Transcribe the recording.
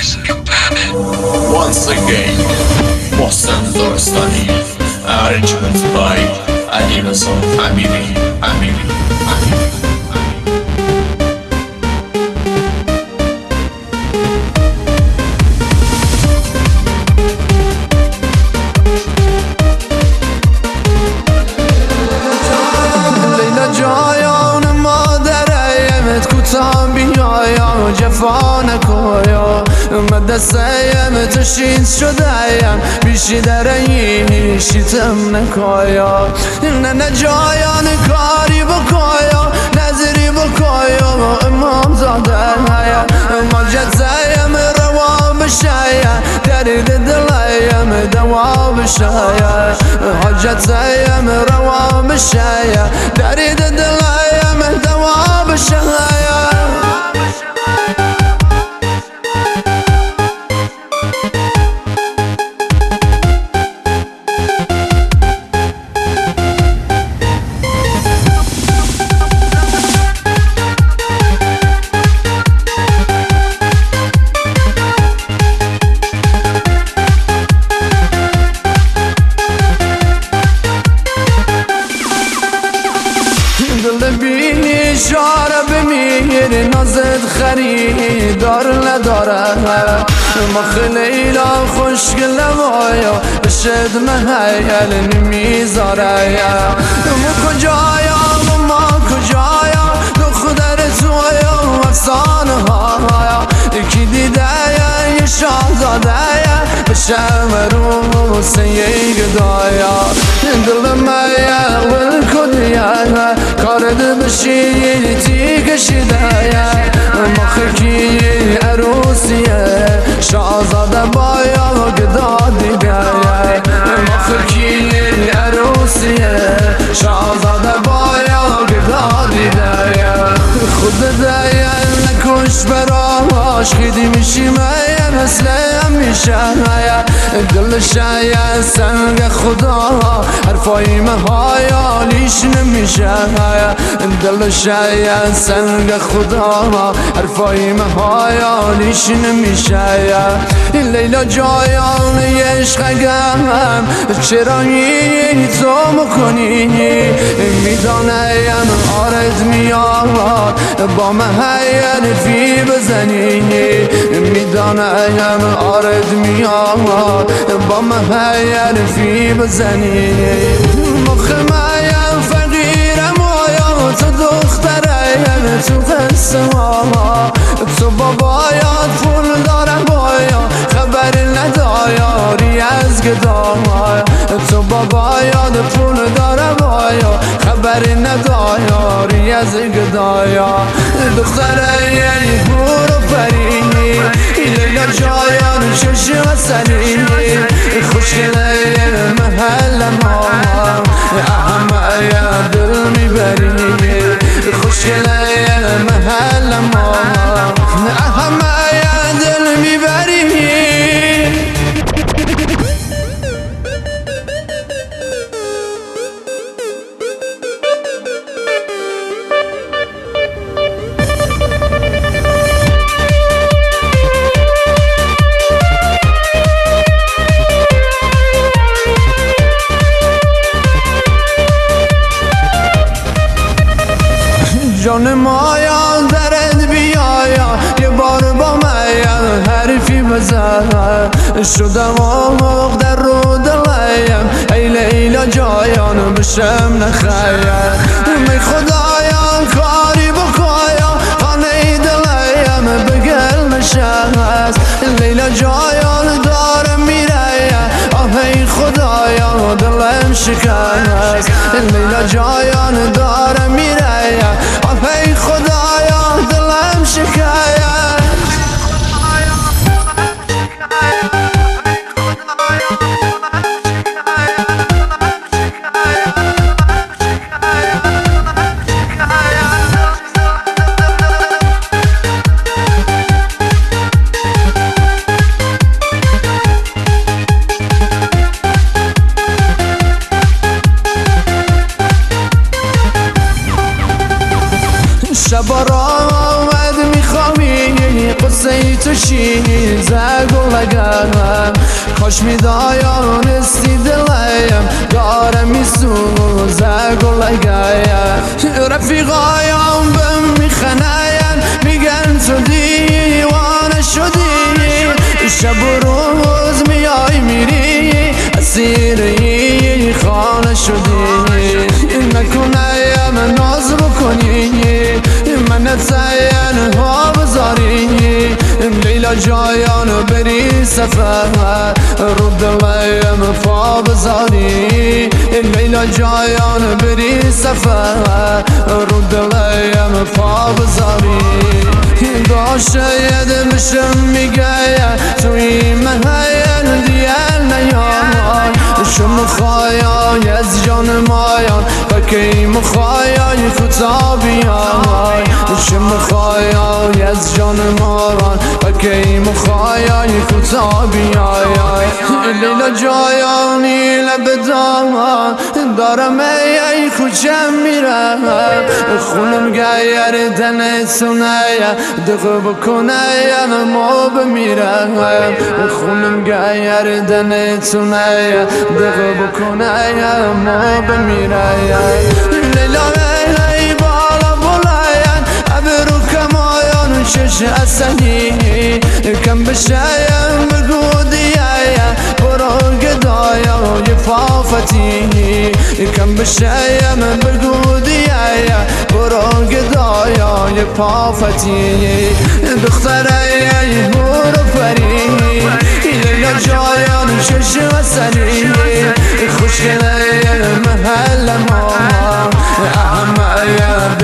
Once again, Mohsen Dorstani, arrangement by Adinason Amiri. جفا نکویا مدرسه تشید شدهیم بیشی درهی شیتم نکویا نه جایان کاری بکویا نظری بکویا امام زاده هیا مجد زیم روا بشایا درد دلیم دوا بشایا حجت زیم روا بشایا درد دلیم دوا بشایا بینی شاره بمیر نازد خریدار نداره ما خلیلا خوشگل وایا بشد محیل نمیذاره ما کجایا ما کجایا دختر تویا افسانه ها یکی دیده یه شاهزاده بشم رو سیه گدایا دل میا والکدیا کارد بشی تی کشیده مخکی عروسیه شاهزاده بایا گدا دیگه مخکی عروسیه شاهزاده بایا گدا دیگه خود دیگه نکش براش خیدی میشی میم مثلم میشه دل شاید سنگ خدا حرفای مهایالیش نمیشه دل شاید سنگ خدا حرفای مهایالیش نمیشه لیلا جایان عشقم چرا این تو میکنی میدانم آرد میاد با محیل فی بزنی میدانم آرد میاد با محیل فی بزنی مخمایم فقیرم آیا تو دخترم تو قصه ها تو بابایات پول دارم بایا خبر ندایاری از گداهای تو بابایات پول دارم بایا خبر ندایاری از گدایا دختره یعنی برو فرینی لیلا جایان چشم سلینی خوشگله محل ما احمه دل میبرینی خوشگله محل ما احمه دل میبرینی جان مایا درد بیایا یه بار با من حرفی بزن شدم آموق در رو دلیم ای لیلا جایان بشم نخیر می خدایا کاری بکایا خانه دلیم بگل نشست لیلا جایان دارم میره آه ای خدایا دلم شکست لیلا جایان دارم میره ای خدایا دلم شکایت شب را آمد میخوامی قصه تو شیزه گلگم کاش میدایانستی دلیم داره میسوزه گلگم رفیقایم بهم میخنین میگن تو دیوانه شدی شب و روز میای میری اسیری خانه شدی نکنیم ناز بکنی من تین ها بذاری لیلا جایان بری سفر رو دلیم پا بذاری لیلا جایان بری سفر رو دلیم پا بذاری داشته دلشم میگه توی محل دیل نیای شم خواهی از جان مایان و کی مخواهی خطا بیای شم خواهی از جان مایان و کی مخواهی خطا بیای لیلا جایانی لب دارم ای خوشم میرم خونم گیر دنتونه دقه بکنه ما بمیرم خونم گیر دنتونه دقه بکنه ما بمیرم لیلا ای بالا بلاین ابرو کمایان شش اصلی کم بشایم بگو دیایم برو گدایم فافتی کم بشایم بگو دیایم برو گدایم فافتی دختره برو پری لیلا جایان شش اصلی خوشگله محل ما احمد